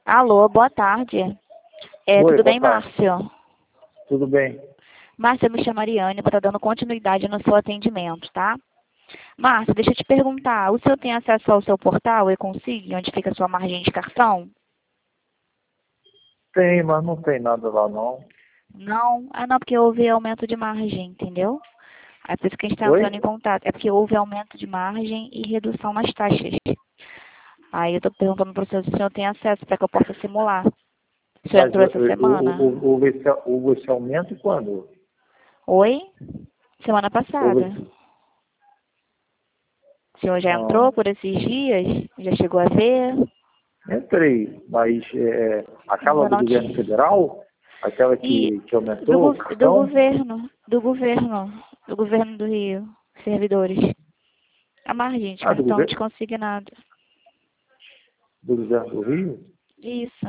Alô, boa tarde. Oi, Tudo boa bem, tarde. Márcio? Tudo bem? Márcio, eu me chamo Ariane, vou estar dando continuidade no seu atendimento, tá? Márcio, deixa eu te perguntar, o senhor tem acesso ao seu portal e-Consigne, onde fica a sua margem de cartão? Tem, mas não tem nada lá não. Não? Ah, não, porque houve aumento de margem, entendeu? É por isso que a gente está Oi? entrando em contato. É porque houve aumento de margem e redução nas taxas. Aí eu estou perguntando para o senhor se o senhor tem acesso para que eu possa simular. O senhor Mas entrou essa semana? houve esse aumento quando? Oi? Semana Houve passada. esse... O senhor já entrou Ah, por esses dias? Já chegou a ver? entrei, mas aquela Ainda do não governo tinha. federal, aquela E que aumentou o do cartão, governo, do governo do Rio, servidores. A margem de do cartão governo desconsignado. do Rio, Isso,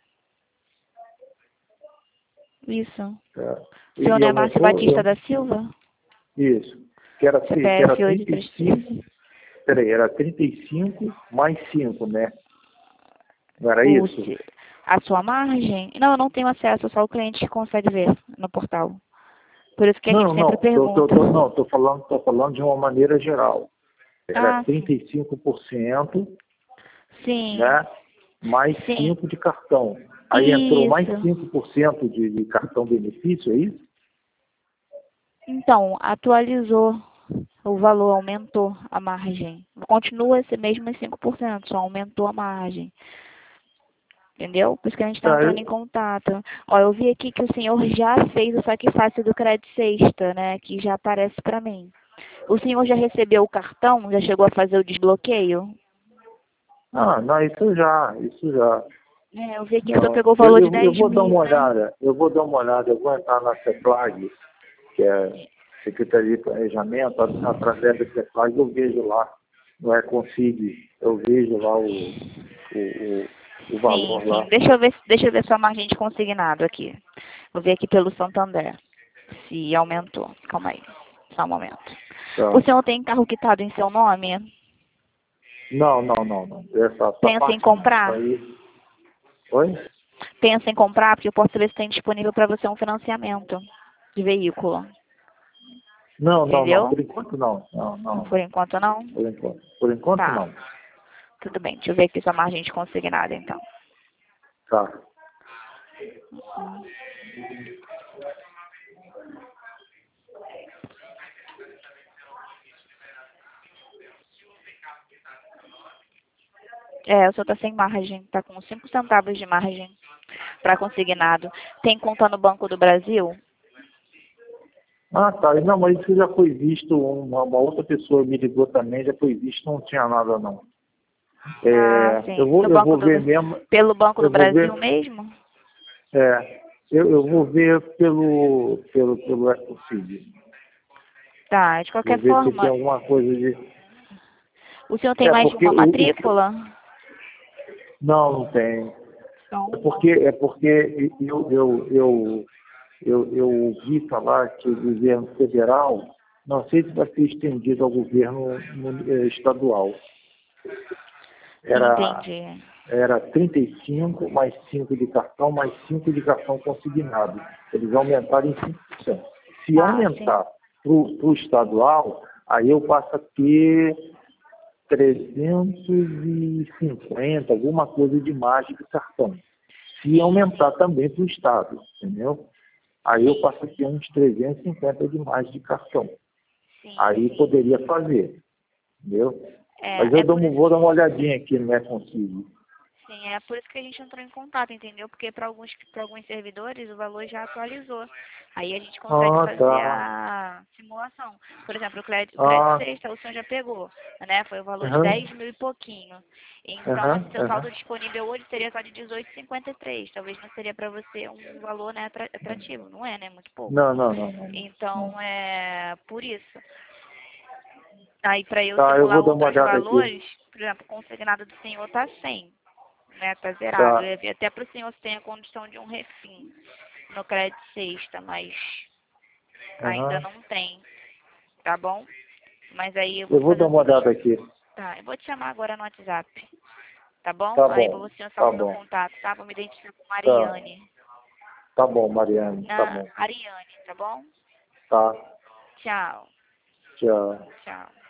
isso. é, O senhor e não é Márcio aumentou, Batista da Silva? isso, que era CPF 35, 833. peraí, era 35 mais 5, né? Não era O, isso? a sua margem? Não, eu não tenho acesso, só o cliente que consegue ver no portal. Por isso que a gente Não, sempre não, pergunta. não, tô falando de uma maneira geral. Era Ah, sim. 35%, Sim, né? Mais sim. 5 de cartão. Aí entrou mais Isso. 5% de cartão benefício, é isso? Então, atualizou o valor, aumentou a margem. Continua esse mesmo 5%, só aumentou a margem. Entendeu? Por isso que a gente está Tá, entrando em contato. Ó, eu vi aqui que o senhor já fez o saque fácil do Crédito Sexta, né? Que já aparece para mim. O senhor já recebeu o cartão? Já chegou a fazer o desbloqueio? não, isso já. É, eu vi aqui que o senhor Não, pegou o eu, valor de eu, eu 10 vou dar mil, uma né? olhada, eu vou entrar na CEPLAG, que é Secretaria de Planejamento, através da CEPLAG eu vejo lá, no Econsigue, eu vejo lá o Sim, valor sim. lá. Deixa eu ver sua margem de consignado aqui. Vou ver aqui pelo Santander. Se aumentou. Calma aí. Só um momento. O Tá. senhor tem carro quitado em seu nome? Não. Essa Pensa em parte não. Isso comprar? aí. Oi? Pensa em comprar, porque eu posso ver se tem disponível para você um financiamento de veículo. Não. Entendeu? Por enquanto não. Não. Por enquanto não? Por enquanto. Por enquanto Tá. não. Tudo bem. Deixa eu ver aqui sua margem de consignado, então. Tá. É, o senhor está sem margem. Está com 5 centavos de margem para consignado. Tem conta no Banco do Brasil? Tá. Não, mas isso já foi visto, uma outra pessoa me ligou também, já foi visto, não tinha nada não. Ah, Eu sim. vou, No eu Banco vou do... ver mesmo, Pelo Banco do eu vou Brasil ver, mesmo? eu vou ver pelo Ecosid. Tá. De Vou qualquer ver se tem forma, alguma coisa de. o senhor tem mais de Porque uma matrícula? não tem. Só É uma. porque eu ouvi falar que o governo federal, não sei se vai ser estendido ao governo estadual. Era, Entendi. era 35 mais 5 de cartão, mais 5 de cartão consignado. Eles aumentaram em 5%. Se Ah, sim. aumentar para o estadual, aí eu passo a ter 350, alguma coisa de margem de cartão. Se Sim, aumentar também para o Estado, entendeu? Aí eu passo a ter uns 350 de margem de cartão. Aí sim. poderia fazer, entendeu? Mas É por isso vou dar uma olhadinha aqui, não é consigo. Sim, é por isso que a gente entrou em contato, entendeu? Porque para alguns servidores o valor já atualizou. Aí a gente consegue fazer Tá. a simulação. Por exemplo, o crédito Ah, sexta, o senhor já pegou, né? Foi o valor de aham, 10 mil e pouquinho. Então, aham, assim, seu aham. saldo disponível hoje seria só de 18,53. Talvez não seria para você um valor, né, atrativo. Não é, né? Muito pouco. Não. Então, é por isso. Aí, para eu Tá, eu vou simular dar uma outros olhada aqui. valores, por exemplo, o consignado do senhor tá 100, né? Tá zerado. Eu Tá. ia ver até para o senhor se tem a condição de um refim no crédito sexta, mas ainda Aham. não tem, tá bom? Mas aí eu vou Eu vou fazer dar o uma seguinte, olhada aqui. tá? Eu vou te chamar agora no WhatsApp. Tá bom? Tá Aí bom, você tá salva meu bom. contato, tá? Vou me identificar com Tá, Mariane. tá bom, Mariane, tá bom. Ariane, tá bom? Tá, Tchau. tchau. Tchau.